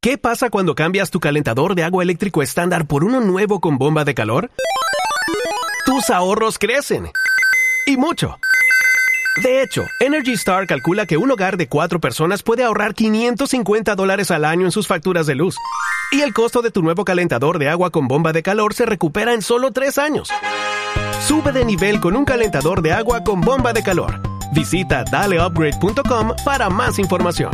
¿Qué pasa cuando cambias tu calentador de agua eléctrico estándar por uno nuevo con bomba de calor? Tus ahorros crecen. Y mucho. De hecho, Energy Star calcula que un hogar de 4 personas puede ahorrar $550 al año en sus facturas de luz. Y el costo de tu nuevo calentador de agua con bomba de calor se recupera en solo 3 años. Sube de nivel con un calentador de agua con bomba de calor. Visita daleupgrade.com para más información.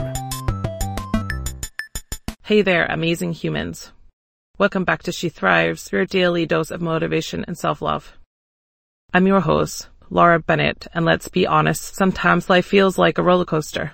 Hey there, amazing humans. Welcome back to She Thrives, your daily dose of motivation and self-love. I'm your host, Laura Bennett, and let's be honest, sometimes life feels like a roller coaster.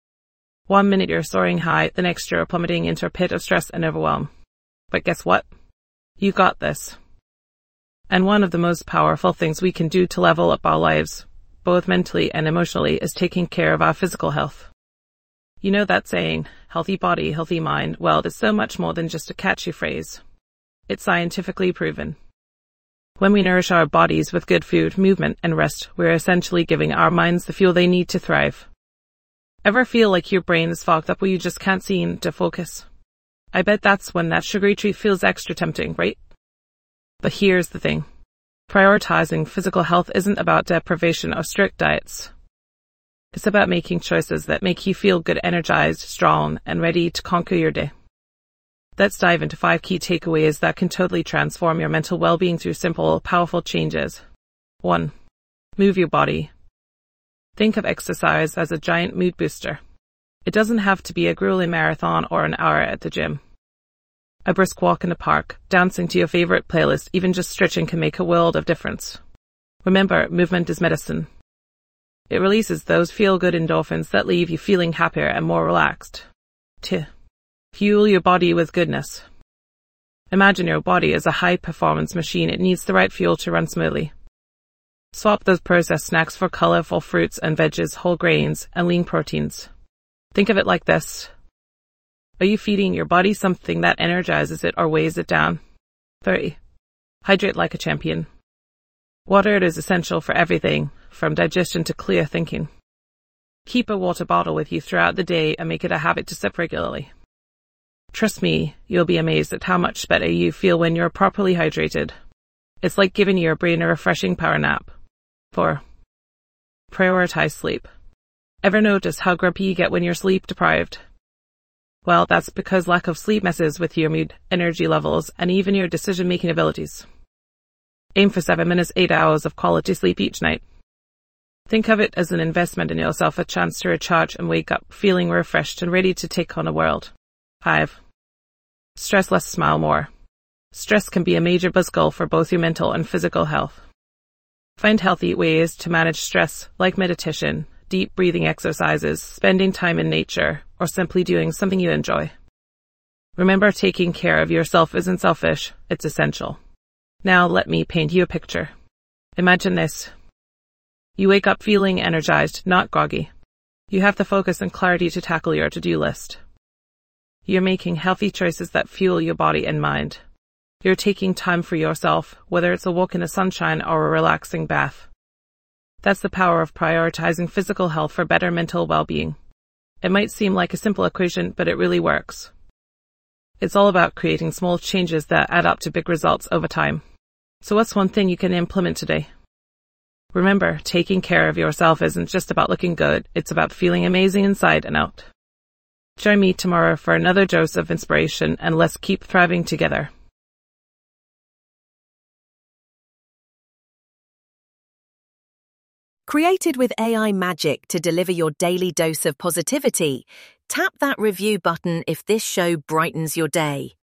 1 minute you're soaring high, the next you're plummeting into a pit of stress and overwhelm. But guess what? You got this. And one of the most powerful things we can do to level up our lives, both mentally and emotionally, is taking care of our physical health. You know that saying, healthy body, healthy mind? Well, it's so much more than just a catchy phrase. It's scientifically proven. When we nourish our bodies with good food, movement, and rest, we're essentially giving our minds the fuel they need to thrive. Ever feel like your brain is fogged up where you just can't seem to focus? I bet that's when that sugary treat feels extra tempting, right? But here's the thing. Prioritizing physical health isn't about deprivation or strict diets. It's about making choices that make you feel good, energized, strong, and ready to conquer your day. Let's dive into 5 key takeaways that can totally transform your mental well-being through simple, powerful changes. 1. Move your body. Think of exercise as a giant mood booster. It doesn't have to be a grueling marathon or an hour at the gym. A brisk walk in the park, dancing to your favorite playlist, even just stretching can make a world of difference. Remember, movement is medicine. It releases those feel-good endorphins that leave you feeling happier and more relaxed. 2. Fuel your body with goodness. Imagine your body as a high-performance machine. It needs the right fuel to run smoothly. Swap those processed snacks for colorful fruits and veggies, whole grains, and lean proteins. Think of it like this. Are you feeding your body something that energizes it or weighs it down? 3. Hydrate like a champion. Water is essential for everything, from digestion to clear thinking. Keep a water bottle with you throughout the day and make it a habit to sip regularly. Trust me, you'll be amazed at how much better you feel when you're properly hydrated. It's like giving your brain a refreshing power nap. 4. Prioritize sleep. Ever notice how grumpy you get when you're sleep deprived? Well, that's because lack of sleep messes with your mood, energy levels, and even your decision-making abilities. Aim for 7 minutes, 8 hours of quality sleep each night. Think of it as an investment in yourself, a chance to recharge and wake up feeling refreshed and ready to take on the world. 5. Stress less, smile more. Stress can be a major buzzkill for both your mental and physical health. Find healthy ways to manage stress, like meditation, deep breathing exercises, spending time in nature, or simply doing something you enjoy. Remember, taking care of yourself isn't selfish, it's essential. Now let me paint you a picture. Imagine this. You wake up feeling energized, not groggy. You have the focus and clarity to tackle your to-do list. You're making healthy choices that fuel your body and mind. You're taking time for yourself, whether it's a walk in the sunshine or a relaxing bath. That's the power of prioritizing physical health for better mental well-being. It might seem like a simple equation, but it really works. It's all about creating small changes that add up to big results over time. So what's one thing you can implement today? Remember, taking care of yourself isn't just about looking good, it's about feeling amazing inside and out. Join me tomorrow for another dose of inspiration, and let's keep thriving together. Created with AI magic to deliver your daily dose of positivity, tap that review button if this show brightens your day.